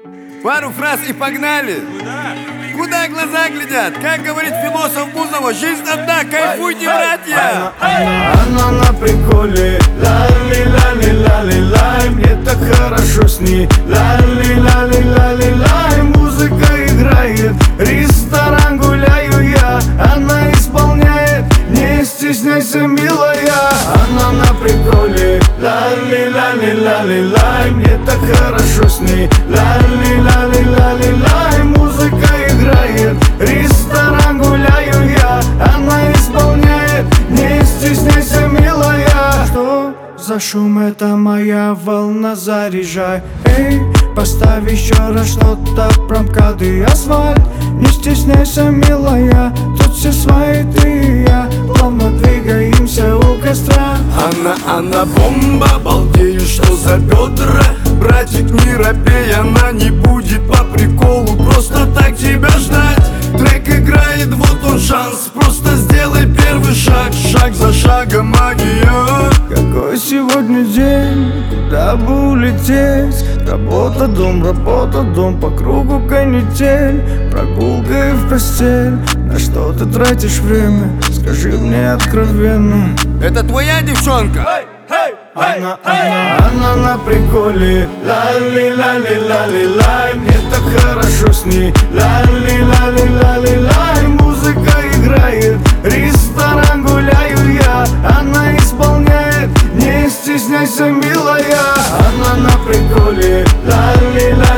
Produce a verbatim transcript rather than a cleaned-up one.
Пару фраз и погнали. Куда глаза глядят? Как говорит философ Бузова, жизнь одна, кайфуйте, братья. Она на приколе, ла-ли-ла-ли-ла-ли-лай. Мне так хорошо с ней, ла-ли-ла-ли-ла-ли-лай. Музыка играет, ресторан гуляю я. Она исполняет, не стесняйся, милая. Она на приколе, ла-ли-ла-ли-ла-ли-лай. Мне так хорошо с ней, ла-ли-ла-ли-ла-ли-лай. Музыка играет, ресторан гуляю я. Она исполняет, не стесняйся, милая. Что за шум, это моя волна, заряжай. Эй, поставь еще раз что-то про МКАД и асфальт. Не стесняйся, милая, тут все свои, ты и я. Плавно двигаемся у костра. Она, она бомба, балдею, что за бедра. Братик, не робей, она не будет по приколу просто так тебя ждать. Трек играет, вот он шанс, просто сделай первый шаг. Шаг за шагом магия. Какой сегодня день, куда бы улететь? Работа, дом, работа, дом, по кругу канитель. Прогулка и в постель. На что ты тратишь время? Скажи мне откровенно. Это твоя девчонка? Она, она, она на приколе, ла-ли-ла-ли-ла-ли-лай. Мне так хорошо с ней, ла-ли-ла-ли-ла-ли-лай. Музыка играет, ресторан гуляю я. Она исполняет, не стесняйся, милая. Она на приколе, ла-ли-ла